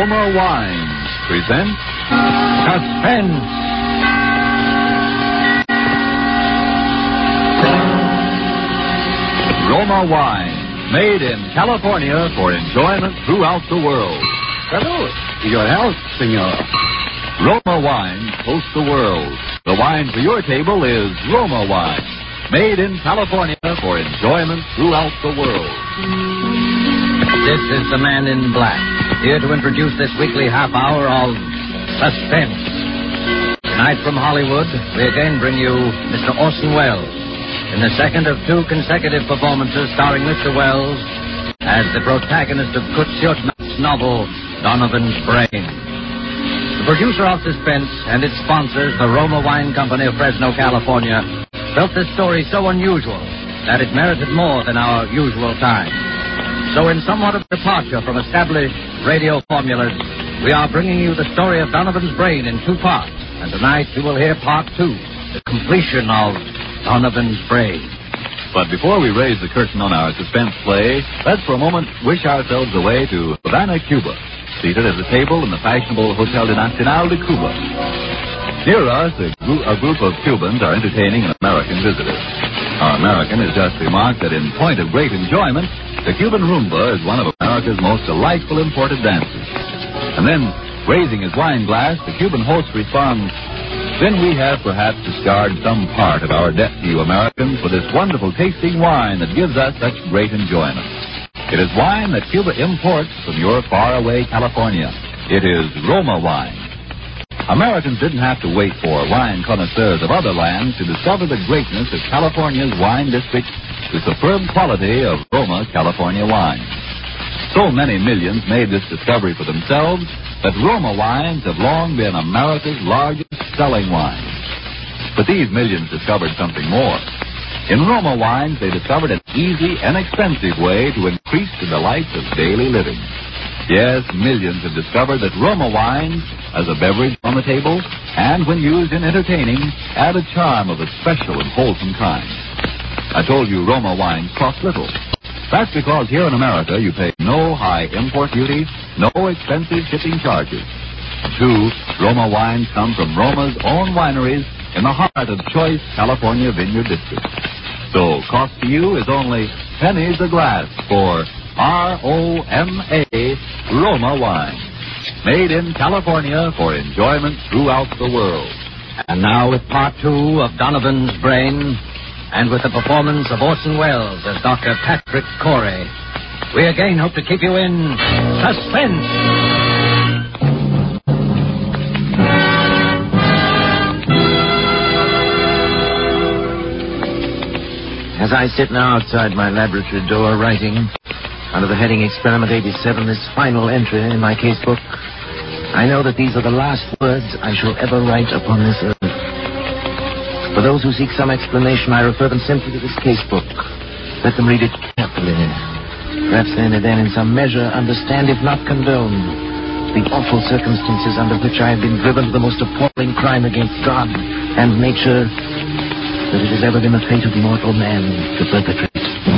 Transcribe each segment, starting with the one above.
Roma Wines present Suspense. Roma Wine, made in California for enjoyment throughout the world. Salud. Your health, senor. Roma Wine toast the world. The wine for your table is Roma Wine, made in California for enjoyment throughout the world. This is the Man in Black, here to introduce this weekly half hour of Suspense. Tonight from Hollywood, we again bring you Mr. Orson Welles in the second of two consecutive performances starring Mr. Welles as the protagonist of Kurt Siodmak's novel, Donovan's Brain. The producer of Suspense and its sponsors, the Roma Wine Company of Fresno, California, felt this story so unusual that it merited more than our usual time. So in somewhat of departure from established radio formulas, we are bringing you the story of Donovan's Brain in two parts. And tonight you will hear part two, the completion of Donovan's Brain. But before we raise the curtain on our suspense play, let's for a moment wish ourselves away to Havana, Cuba, seated at a table in the fashionable Hotel de Nacional de Cuba. Near us, a group of Cubans are entertaining an American visitor. Our American has just remarked that in point of great enjoyment, the Cuban rumba is one of America's most delightful imported dances. And then, raising his wine glass, the Cuban host responds, "Then we have perhaps discarded some part of our debt to you Americans for this wonderful tasting wine that gives us such great enjoyment. It is wine that Cuba imports from your faraway California. It is Roma wine." Americans didn't have to wait for wine connoisseurs of other lands to discover the greatness of California's wine district, the superb quality of Roma California wine. So many millions made this discovery for themselves that Roma wines have long been America's largest selling wines. But these millions discovered something more. In Roma wines, they discovered an easy, inexpensive way to increase the delights of daily living. Yes, millions have discovered that Roma wines, as a beverage on the table, and when used in entertaining, add a charm of a special and wholesome kind. I told you Roma wines cost little. That's because here in America you pay no high import duty, no expensive shipping charges. Two, Roma wines come from Roma's own wineries in the heart of choice California vineyard districts. So cost to you is only pennies a glass for R-O-M-A Roma wine, made in California for enjoyment throughout the world. And now with part two of Donovan's Brain, and with the performance of Orson Welles as Dr. Patrick Corey, we again hope to keep you in suspense. As I sit now outside my laboratory door writing, under the heading Experiment 87, this final entry in my casebook, I know that these are the last words I shall ever write upon this earth. For those who seek some explanation, I refer them simply to this casebook. Let them read it carefully. Perhaps they may then in some measure understand, if not condone, the awful circumstances under which I have been driven to the most appalling crime against God and nature that it has ever been the fate of mortal man to perpetrate.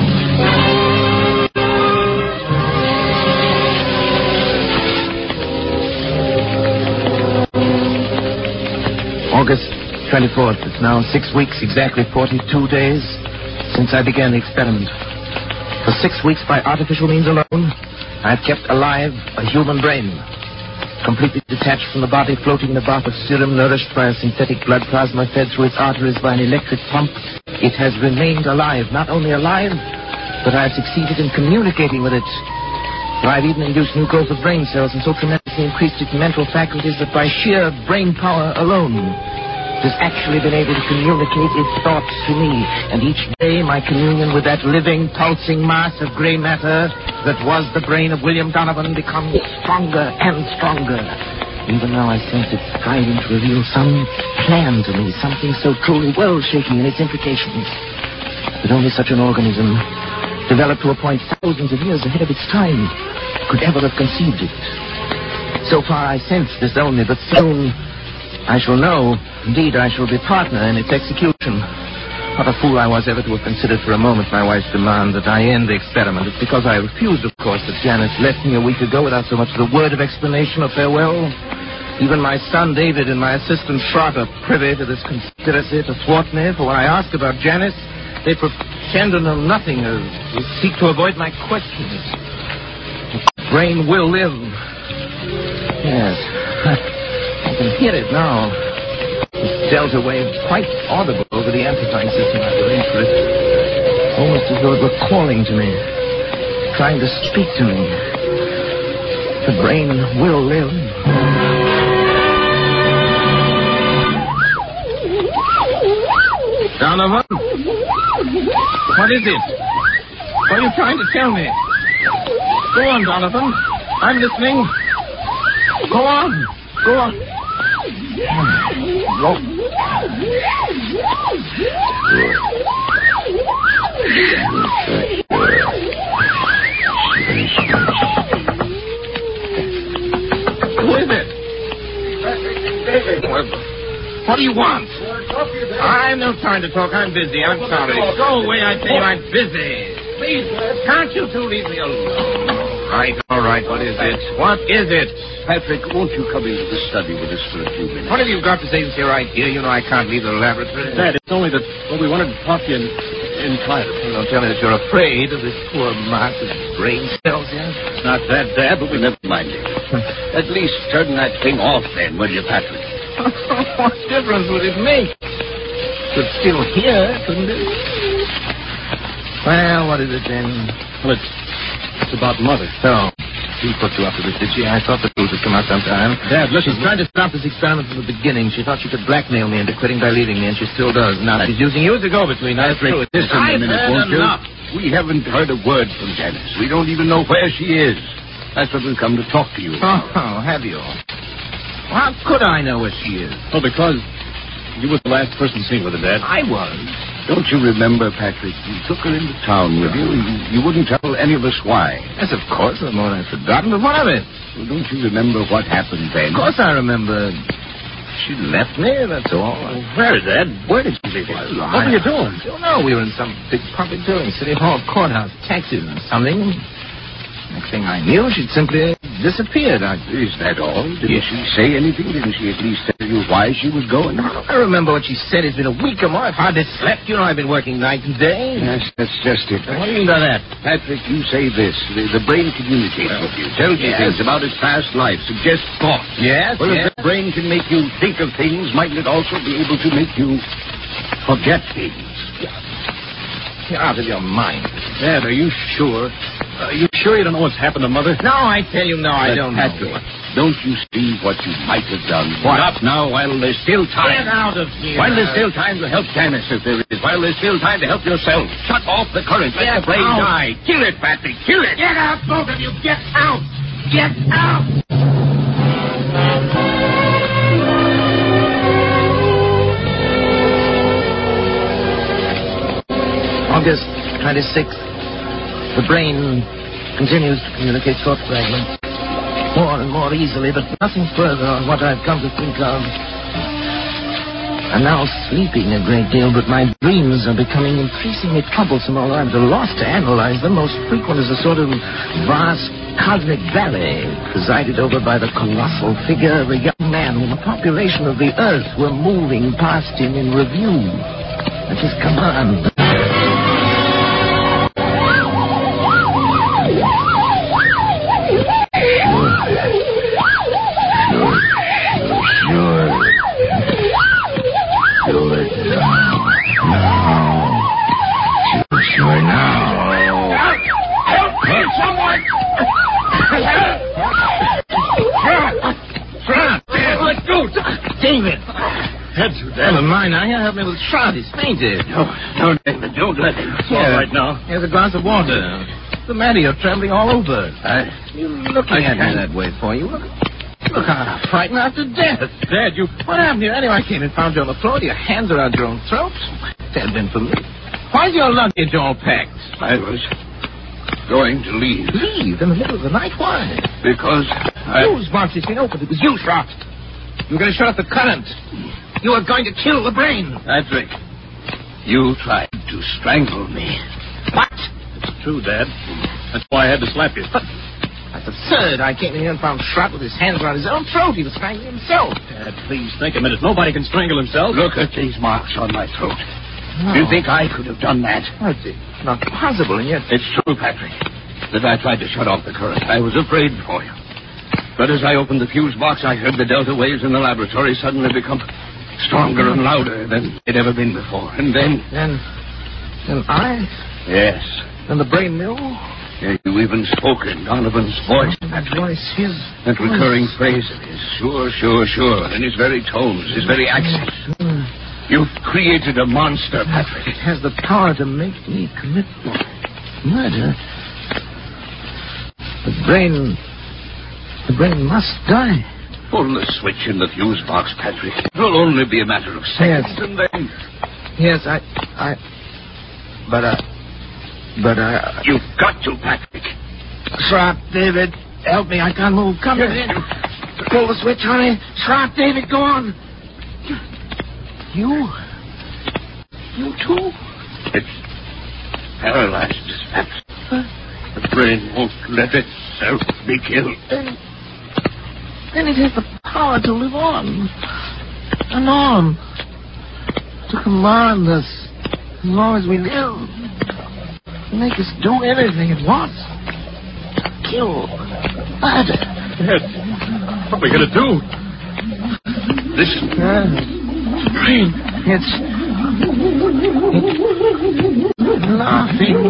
August 24th. It's now 6 weeks, exactly 42 days, since I began the experiment. For 6 weeks, by artificial means alone, I have kept alive a human brain, completely detached from the body, floating in a bath of serum, nourished by a synthetic blood plasma fed through its arteries by an electric pump. It has remained alive. Not only alive, but I have succeeded in communicating with it. For I've even induced new growth of brain cells and so tremendously increased its mental faculties that by sheer brain power alone, it has actually been able to communicate its thoughts to me. And each day my communion with that living, pulsing mass of gray matter that was the brain of William Donovan becomes stronger and stronger. Even now I sense it striving to reveal some plan to me, something so truly world-shaking in its implications that only such an organism, developed to a point thousands of years ahead of its time, could ever have conceived it. So far I sense this only, but soon I shall know. Indeed, I shall be partner in its execution. What a fool I was ever to have considered for a moment my wife's demand that I end the experiment. It's because I refused, of course, that Janice left me a week ago without so much as a word of explanation or farewell. Even my son David and my assistant Trot are privy to this conspiracy to thwart me. For when I ask about Janice, they pretend to know nothing or seek to avoid my questions. The brain will live. Yes, I can hear it now. The delta wave quite audible over the amplifying system I've arranged for it. Almost as though it were calling to me, trying to speak to me. The brain will live. Donovan? What is it? What are you trying to tell me? Go on, Donovan. I'm listening. Go on. Go on. Who is it? What do you want? I have no time to talk. I'm busy. I'm sorry. Go away, I tell you. I'm busy. Please, can't you two leave me alone? All right. What is it? What is it? Patrick, won't you come into the study with us for a few minutes? What have you got to say since you're right here? You know I can't leave the laboratory. Dad, it's only that we wanted to talk to you in private. Don't tell me that you're afraid of this poor mass of brain cells here. Not that, Dad, but we Never mind it. At least turn that thing off then, will you, Patrick? What difference would it make? Could still hear, couldn't it? Well, what is it then? Well, it's about Mother. So, she put you up to this, did she? I thought the truth would come out sometime. Dad, listen. She's trying to stop this experiment from the beginning. She thought she could blackmail me into quitting by leaving me, and she still does. Now she's using you as a go-between. That's true. Listen a minute, won't you? We haven't heard a word from Janice. We don't even know where she is. That's what we've come to talk to you about. Oh, have you? How could I know where she is? Oh, because you were the last person seen with her, Dad. I was. Don't you remember, Patrick? You took her into town with you. You wouldn't tell any of us why. Yes, of course. The more I've forgotten, but what of it? Well, don't you remember what happened then? Of course I remember. She left me, that's all. Where, Dad? Where did she leave you? What were you doing? I don't know. We were in some big public building, City Hall, courthouse, taxis or something. Next thing I knew, she'd simply disappeared. Is that all? Didn't she say anything? Didn't she at least tell you why she was going? I remember what she said. It's been a week or more. I've hardly slept. You know, I've been working night and day. Yes, that's just it. What do you mean by that? Patrick, you say this. The brain communicates with you. Tells you things about its past life. Suggests thoughts. Yes, Well, yes. if the brain can make you think of things, mightn't it also be able to make you forget things? You're out of your mind. Dad, are you sure? Are you sure you don't know what's happened to Mother? No, I tell you, no, I don't Patrick, know. don't you see what you might have done? What? Stop now while there's still time. Get out of here. While there's still time to help Janice, if there is. While there's still time to help yourself. Shut off the current. Let the brain out. die. Kill it, Patrick. Kill it. Get out, both of you. Get out. Get out. August 26th. The brain continues to communicate thought fragments more and more easily, but nothing further on what I've come to think of. I'm now sleeping a great deal, but my dreams are becoming increasingly troublesome, although I'm at a loss to analyze them. Most frequent is a sort of vast cosmic valley presided over by the colossal figure of a young man whom the population of the earth were moving past him in review at his command. Sure now. Help me, someone! Let go! David! That's Never mind now. Here, help me with Trot. He's fainted. No, David, don't let him. It's all right now. Here's a glass of water. What's the matter? You're trembling all over. You're looking at me that way for you. Look how frightened after death. Dad, you... What happened here? Anyway, I came and found you on the floor. Your hands around your own throat. If it had been for me. Why's your luggage all packed? I was going to leave. Leave in the middle of the night? Why? Because Whose box has been opened? It was you, Trot. You were going to shut off the current. You were going to kill the brain. Patrick, You tried to strangle me. What? It's true, Dad. That's why I had to slap you. But that's absurd. I came in here and found Schrott with his hands around his own throat. He was strangling himself. Dad, please think a minute. Nobody can strangle himself. Look at these marks on my throat. No. Do you think I could have done that? Well, it's not possible, and yet... It's true, Patrick, that I tried to shut off the current. I was afraid for you. But as I opened the fuse box, I heard the delta waves in the laboratory suddenly become stronger and louder than they'd ever been before. And then... Then I... Yes. And the brain mill? Yeah, you even spoke in Donovan's voice. That voice, his... That recurring phrase of his. Sure. And his very tones, his very accents. You've created a monster, Patrick. It has the power to make me commit murder. The brain must die. Pull the switch in the fuse box, Patrick. It'll only be a matter of seconds, and then... Yes, But You've got to, Patrick. Schrott, David, help me. I can't move. Come in. Pull the switch, honey. Schrott, David, go on. You too? It's paralyzed. The brain won't let itself be killed. Then it has the power to live on. And on. To command us as long as we live. To make us do anything it wants. Kill. Murder. Dad, what are we going to do? Listen. Brain. It's laughing.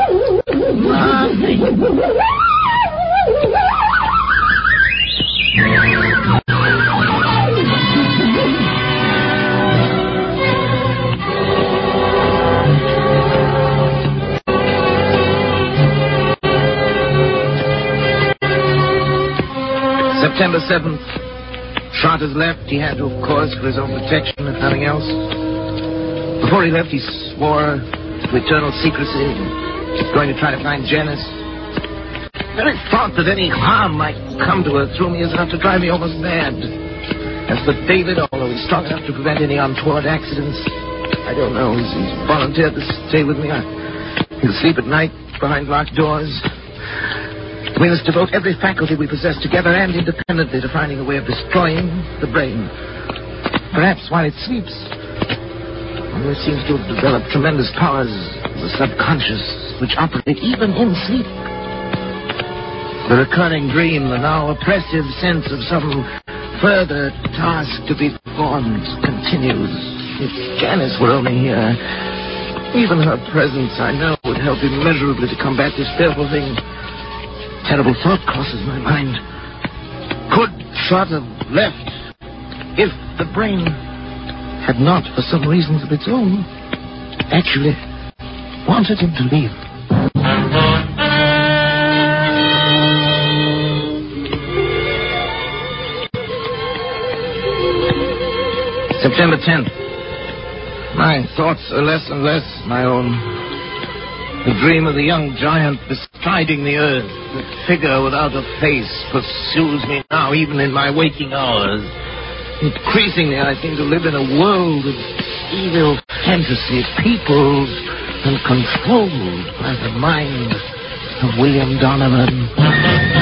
September 7th. Schrott has left. He had to, of course, for his own protection, if nothing else. Before he left, he swore to eternal secrecy. He's going to try to find Janice. The very thought that any harm might come to her through me is enough to drive me almost mad. As for David, although he's strong enough to prevent any untoward accidents, I don't know. He's volunteered to stay with me. He'll sleep at night behind locked doors. We must devote every faculty we possess together and independently to finding a way of destroying the brain. Perhaps while it sleeps. It seems to have developed tremendous powers of the subconscious which operate even in sleep. The recurring dream, the now oppressive sense of some further task to be performed continues. If Janice were only here, even her presence, I know, would help immeasurably to combat this fearful thing. Terrible thought crosses my mind. Could Schrott have left if the brain had not, for some reasons of its own, actually wanted him to leave? September 10th. My thoughts are less and less my own. The dream of the young giant bestriding the earth, the figure without a face, pursues me now, even in my waking hours. Increasingly, I seem to live in a world of evil fantasy, peopled and controlled by the mind of William Donovan.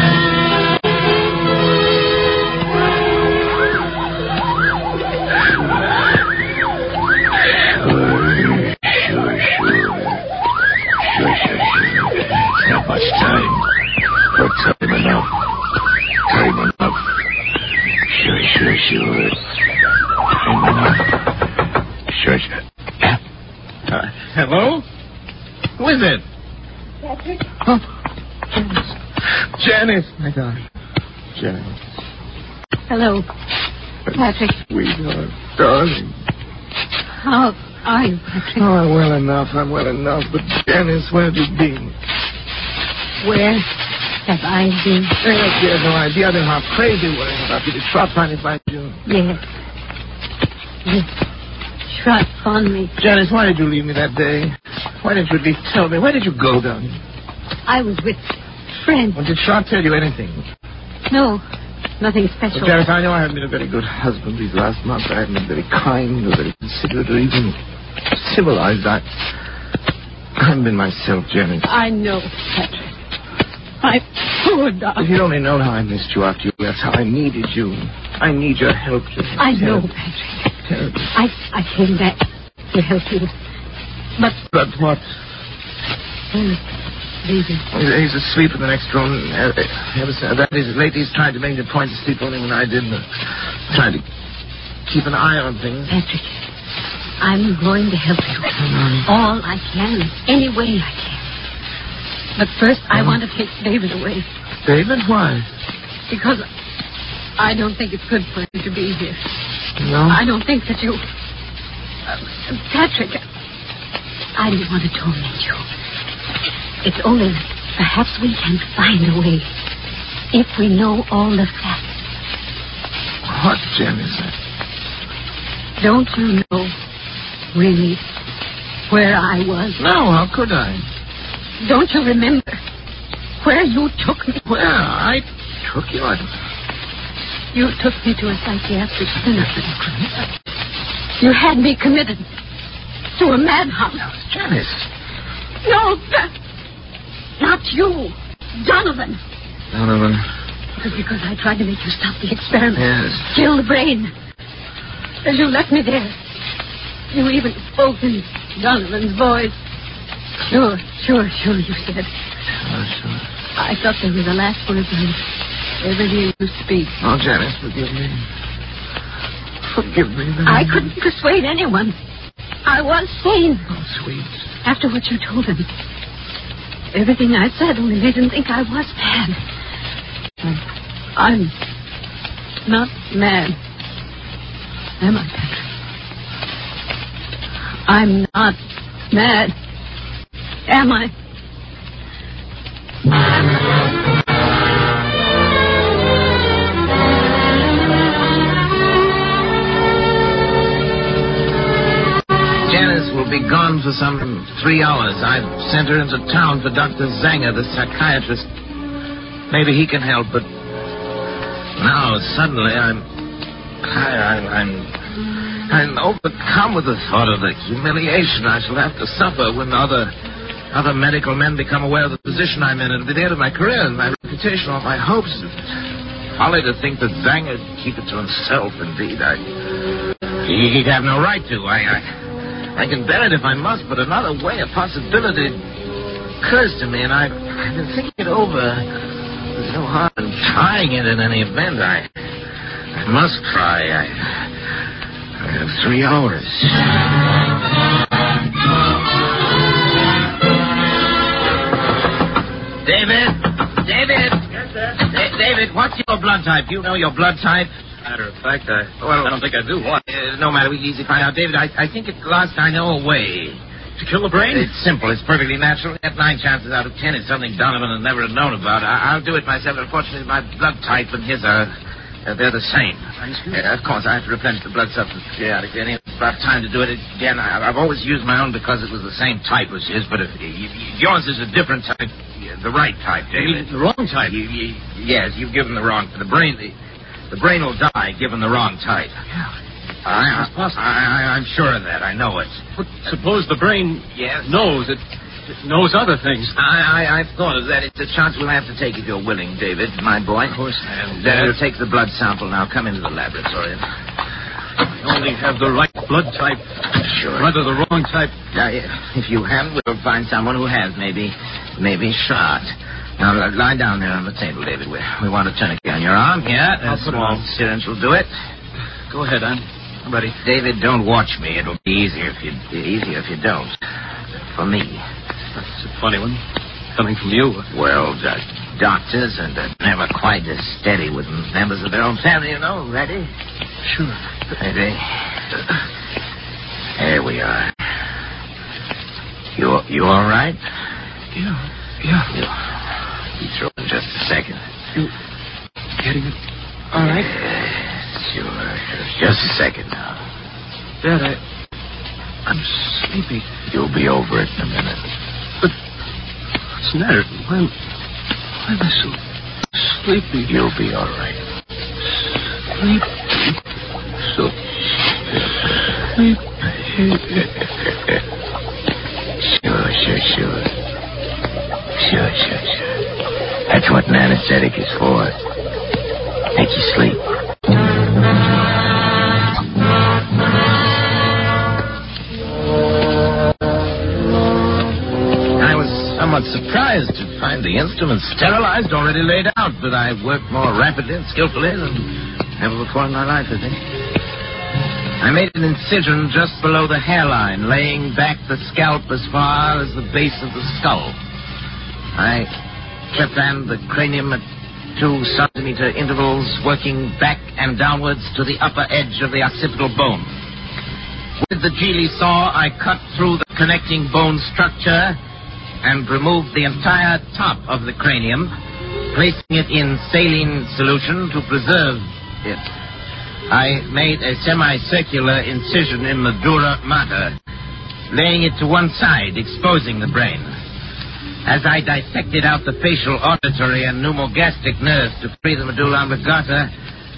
Not much time, but time enough. Time enough. Sure. Time enough. Sure. Hello? Who is it? Patrick? Oh, Janice, my darling. Janice. Hello, Patrick. Sweetheart, darling. How are you, Patrick? Oh, I'm well enough. But Janice, where have you been? Where have I been? You have no idea then how crazy worrying about you. Did Schrott finally find you? Yes. Schrott found me. Janice, why did you leave me that day? Why didn't you at least tell me? Where did you go, darling? I was with friends. Well, did Schrott tell you anything? No, nothing special. Well, Janice, I know I haven't been a very good husband these last months. I haven't been very kind or very considerate or even civilized. I've been myself, Janice. I know, Patrick. My poor darling. If you'd only known how I missed you after you left, how I needed you. I need your help, Janice. I know, Patrick. I came back to help you. But what? David. He's asleep in the next room. That is, lately he's tried to make a point to sleep only when I didn't. Trying to keep an eye on things. Patrick, I'm going to help you. All I can, any way I can. But first, I want to take David away. David? Why? Because I don't think it's good for him to be here. No? I don't think that you... Patrick, I don't want to torment you. It's only that perhaps we can find a way if we know all the facts. What, Jen, is that? Don't you know, really, where I was? No, how could I? Don't you remember where you took me? Where I took you? You took me to a psychiatric clinic. You had me committed to a madhouse. Janice. No, not you. Donovan. Donovan. It was because I tried to make you stop the experiment. Yes. Kill the brain. As you left me there. You even spoke in Donovan's voice. Sure, you said. Sure. I thought they were the last words I ever hear you speak. Oh, Janice, forgive me. Forgive me. I couldn't persuade anyone. I was sane. Oh, sweet. After what you told him. Everything I said only made him think I was mad. I'm not mad. Am I, Patrick? I'm not mad. Am I? Janice will be gone for some 3 hours. I've sent her into town for Dr. Zanger, the psychiatrist. Maybe he can help, but now suddenly I'm overcome with the thought of the humiliation I shall have to suffer when other medical men become aware of the position I'm in. It'll be the end of my career and my reputation, all my hopes. Folly to think that Zanger would keep it to himself. Indeed, he'd have no right to. I can bear it if I must, but another way, a possibility occurs to me, and I've been thinking it over. There's no harm in trying it in any event. I must try. I have 3 hours. David! Yes, sir? David, what's your blood type? Do you know your blood type? Matter of fact, I don't think I do. What? No matter. We can easily find out. David, I think at last I know a way. To kill the brain? It's simple. It's perfectly natural. At 9 chances out of 10, it's something Donovan would never have known about. I'll do it myself. Unfortunately, my blood type and his they're the same. Of course, I have to replenish the blood substance periodically. And it's about time to do it again. I've always used my own because it was the same type as his, but if yours is a different type, the right type, David. The wrong type? Yes, you've given the wrong. The brain will die given the wrong type. Yeah. It's possible. I'm sure of that. I know it. But suppose the brain knows it knows other things. I've thought of that. It's a chance we'll have to take if you're willing, David, my boy. Of course I am. We'll take the blood sample now. Come into the laboratory. I only have the right blood type. Sure. Rather the wrong type. If you haven't, we'll find someone who has. Maybe shot. Now, lie down there on the table, David. We want a tourniquet on your arm here. A small syringe will do it. Go ahead, I'm ready. David, don't watch me. It'll be easier if you don't. For me. That's a funny one. Coming from you. Well, doctors are never quite as steady with members of their own family, you know. Ready? Sure. Ready? There we are. You all right? Yeah. Be through in just a second. You getting it all right? Yes, sure. Just a second now. Dad, I'm sleepy. You'll be over it in a minute. But what's the matter? Why am I so sleepy? You'll be all right. Sleepy. So sleepy. Sure. That's what an anesthetic is for. Make you sleep. I was somewhat surprised to find the instruments sterilized, already laid out, but I worked more rapidly and skillfully than ever before in my life, I think. I made an incision just below the hairline, laying back the scalp as far as the base of the skull. I trepanned the cranium at 2-centimeter intervals, working back and downwards to the upper edge of the occipital bone. With the Geely saw, I cut through the connecting bone structure and removed the entire top of the cranium, placing it in saline solution to preserve it. I made a semicircular incision in the dura mater, laying it to one side, exposing the brain. As I dissected out the facial, auditory, and pneumogastric nerves to free the medulla oblongata,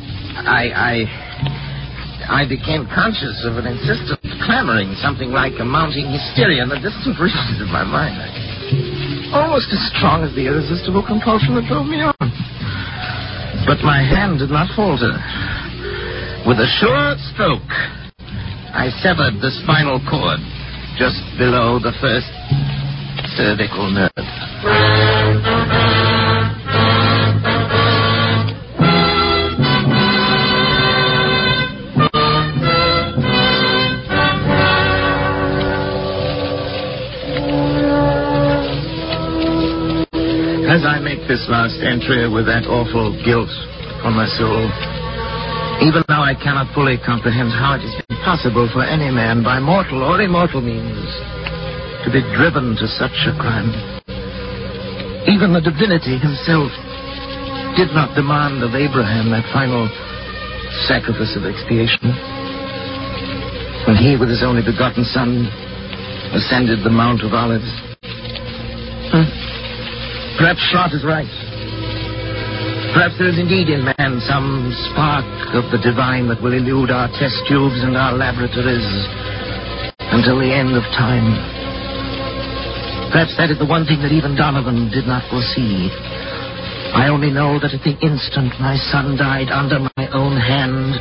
I became conscious of an insistent clamoring, something like a mounting hysteria in the distant regions of my mind. Almost as strong as the irresistible compulsion that drove me on. But my hand did not falter. With a sure stroke, I severed the spinal cord just below the first cervical nerve. As I make this last entry with that awful guilt on my soul, even now I cannot fully comprehend how it has been possible for any man, by mortal or immortal means, to be driven to such a crime. Even the divinity himself did not demand of Abraham that final sacrifice of expiation when he, with his only begotten son, ascended the Mount of Olives. Perhaps Schlott is right. Perhaps there is indeed in man some spark of the divine that will elude our test tubes and our laboratories until the end of time. Perhaps that is the one thing that even Donovan did not foresee. I only know that at the instant my son died under my own hand,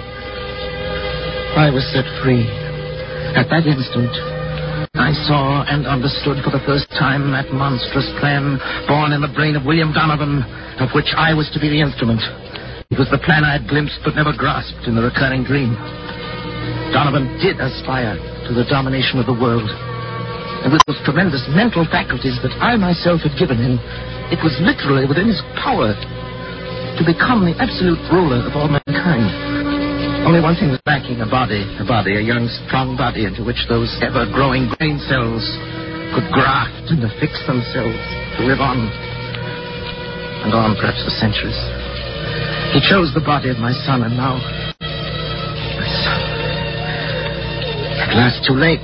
I was set free. At that instant, I saw and understood for the first time that monstrous plan born in the brain of William Donovan, of which I was to be the instrument. It was the plan I had glimpsed but never grasped in the recurring dream. Donovan did aspire to the domination of the world. And with those tremendous mental faculties that I myself had given him, it was literally within his power to become the absolute ruler of all mankind. Only one thing was lacking, a young, strong body into which those ever-growing brain cells could graft and affix themselves to live on. And on, perhaps, for centuries. He chose the body of my son, and now... my son... At last, too late.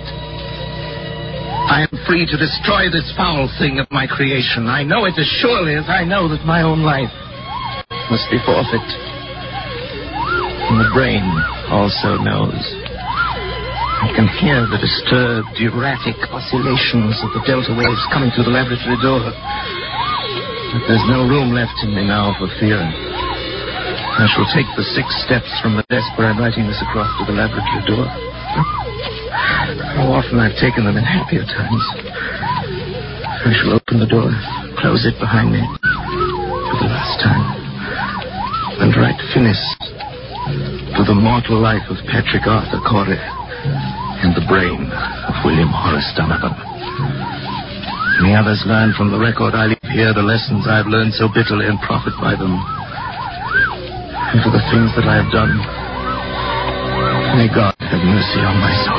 I am free to destroy this foul thing of my creation. I know it as surely as I know that my own life must be forfeit. And the brain also knows. I can hear the disturbed, erratic oscillations of the delta waves coming through the laboratory door. But there's no room left in me now for fear. I shall take the 6 steps from the desk where I'm writing this across to the laboratory door. How often I've taken them in happier times. I shall open the door, close it behind me for the last time, and write finis to the mortal life of Patrick Arthur Corey and the brain of William Horace Donovan. May others learn from the record I leave here the lessons I've learned so bitterly and profit by them. And for the things that I have done, may God have mercy on my soul.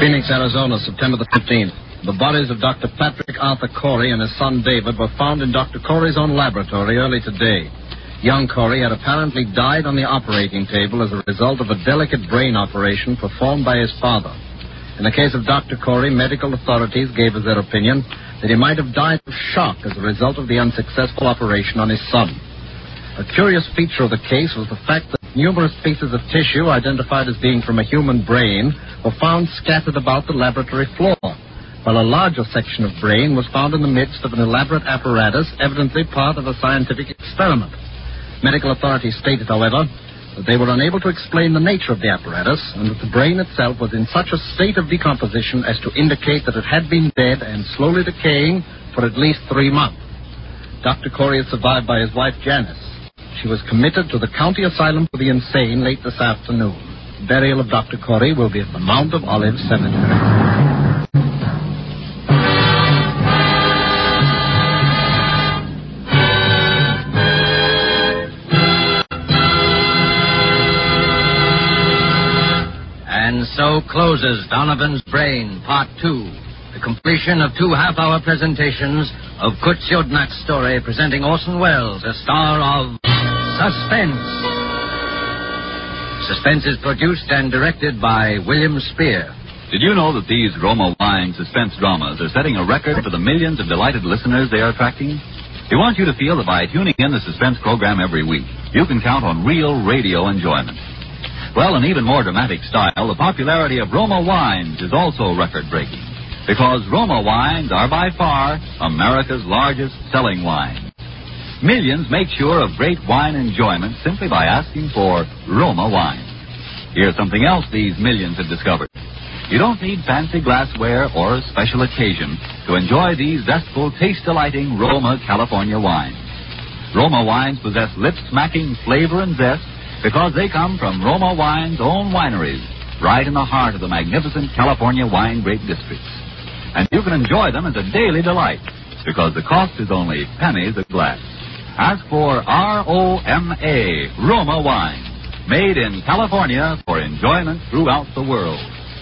Phoenix, Arizona, September the 15th. The bodies of Dr. Patrick Arthur Corey and his son David were found in Dr. Corey's own laboratory early today. Young Corey had apparently died on the operating table as a result of a delicate brain operation performed by his father. In the case of Dr. Corey, medical authorities gave us their opinion that he might have died of shock as a result of the unsuccessful operation on his son. A curious feature of the case was the fact that numerous pieces of tissue identified as being from a human brain were found scattered about the laboratory floor, while a larger section of brain was found in the midst of an elaborate apparatus, evidently part of a scientific experiment. Medical authorities stated, however, that they were unable to explain the nature of the apparatus and that the brain itself was in such a state of decomposition as to indicate that it had been dead and slowly decaying for at least 3 months. Dr. Corey is survived by his wife, Janice. She was committed to the county asylum for the insane late this afternoon. Burial of Dr. Corey will be at the Mount of Olives Cemetery. And so closes Donovan's Brain, Part 2. The completion of 2 half-hour presentations of Kurt Siodmak's story, presenting Orson Welles, a star of Suspense. Suspense is produced and directed by William Spear. Did you know that these Roma Wine suspense dramas are setting a record for the millions of delighted listeners they are attracting? We want you to feel that by tuning in the suspense program every week, you can count on real radio enjoyment. Well, in even more dramatic style, the popularity of Roma wines is also record-breaking, because Roma wines are by far America's largest selling wine. Millions make sure of great wine enjoyment simply by asking for Roma wine. Here's something else these millions have discovered. You don't need fancy glassware or a special occasion to enjoy these zestful, taste-delighting Roma California wines. Roma wines possess lip-smacking flavor and zest because they come from Roma Wine's own wineries, right in the heart of the magnificent California wine grape districts. And you can enjoy them as a daily delight, because the cost is only pennies a glass. Ask for R-O-M-A, Roma Wine, made in California for enjoyment throughout the world.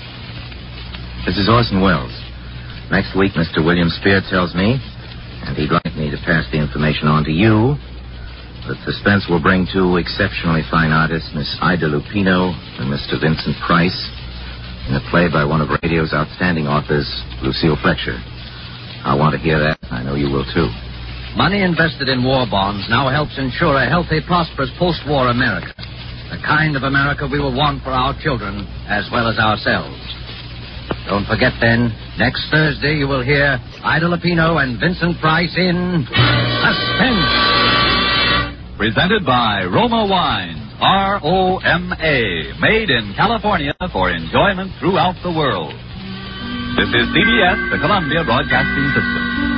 This is Orson Welles. Next week, Mr. William Spear tells me, and he'd like me to pass the information on to you, that Suspense will bring 2 exceptionally fine artists, Miss Ida Lupino and Mr. Vincent Price, in a play by one of radio's outstanding authors, Lucille Fletcher. I want to hear that. I know you will, too. Money invested in war bonds now helps ensure a healthy, prosperous post-war America. The kind of America we will want for our children as well as ourselves. Don't forget, then, next Thursday you will hear Ida Lupino and Vincent Price in Suspense. Presented by Roma Wines, R-O-M-A, made in California for enjoyment throughout the world. This is CBS, the Columbia Broadcasting System.